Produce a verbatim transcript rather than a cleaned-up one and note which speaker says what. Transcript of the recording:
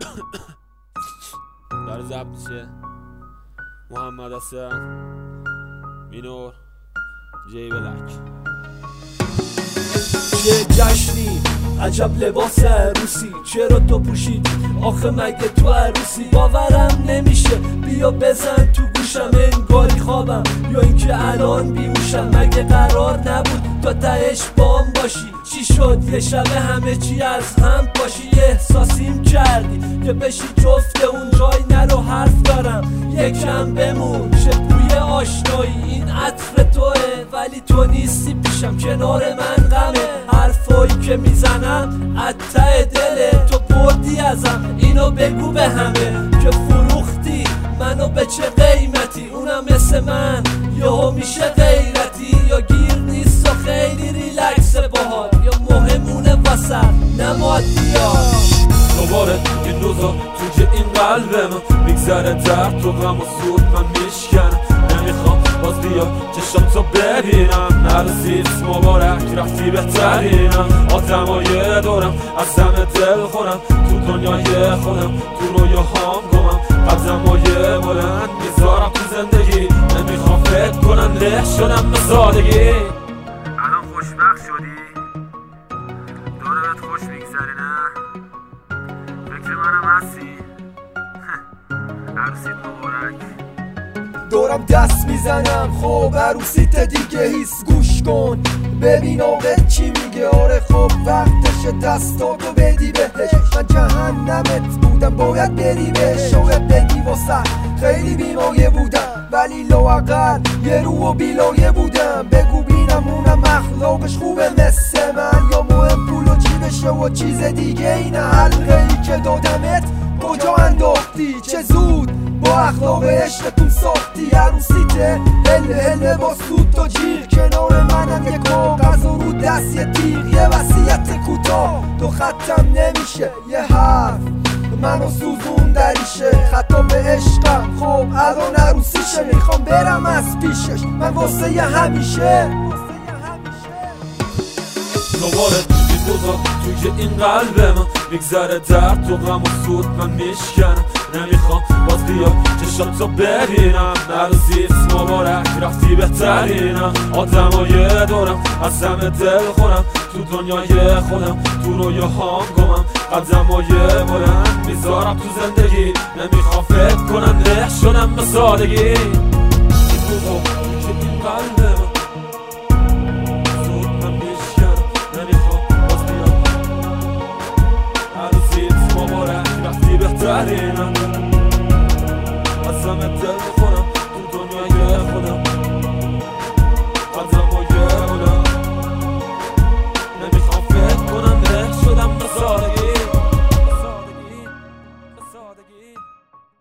Speaker 1: داره ضبط میشه. محمد حسن، مینور، جی بلک.
Speaker 2: چه جشنی، عجب لباس عروسی، چرا تو پوشید آخه مگه تو عروسی؟ باورم نمیشه، بیا بزن تو گوشم انگاری خوابم یا اینکه الان بیهوشم. مگه قرار نبود تا تهش بام باشی؟ چی شد یه شبه همه چی از هم پاشی؟ یه احساسیم کردی که بشی جفت اون جای نرو حرف دارم یکم بمون شه بوی آشنایی. این عطر توه ولی تو نیستی پیشم، کنار من غمه. حرفایی که میزنم عطر دله، تو بردی ازم اینو بگو به همه که فروختی منو به چه قیمتی؟ اونم مثل من یهو میشه غیرتی، یا گیر نیست و خیلی ریلکس باهات، یا مهمونه واسه نمادیات.
Speaker 3: دوباره این روزا توی این قلب من میگذره درد تو غم و زود من میشکنم. نمیخوام باز بیا چشم تو ببینم، نرسید مبارک رفتی بهترینم. آدمای دورم از همه دل خورم، تو دنیای خودم تو رویاهام گمم. قدمای بلند میذارم تو زندگی، نمیخوام فکر کنم له شدم به سادگی.
Speaker 4: الان خوشبخت شدی؟ داره بهت خوش میگذره نه؟ فکر منم هستی؟ عروسیت مبارک.
Speaker 2: دورم دست میزنم خب عروسیت دیگه هیس، گوش کن ببین آقا چی میگه. آره خب وقتش دستاتو بدی بهش، من جهنمت بودم باید بری بهش. شاید بگی واسه خیلی بیمایه بودم ولی لااقل یه رو و بیلایه بودم. بگو بینم اونم اخلاقش خوبه مثل من، یا مهم پول و جیبشه و چیز دیگه. این حلقه ای که دادمت کجا انداختی؟ چه زود با اخلاق عشقتون ساختی. عروسیته هل هل با سود تا جیغ، کنار منم یه کاغذ و رو دست یه تیغ. یه وصیت کوتاه تو ختم نمیشه، یه حرف منو سوزون دریشه. خطا به عشقم خب الان عروسیشه، میخوام برم از پیشش من واسه یه همیشه.
Speaker 3: دوباره این روزا توی این قلب من میگذره درد تو غم و سود من میشکنم. نمیخوام باز بیا چشم تو ببینم، نرسید مبارک رفتی بهترینم. آدمای دورم از همه دل خورم، تو دنیای خودم تو رویاهام گمم. قدمای بلند میذارم تو زندگی، نمیخوام فکر کنم له شدم به سادگی. این روزا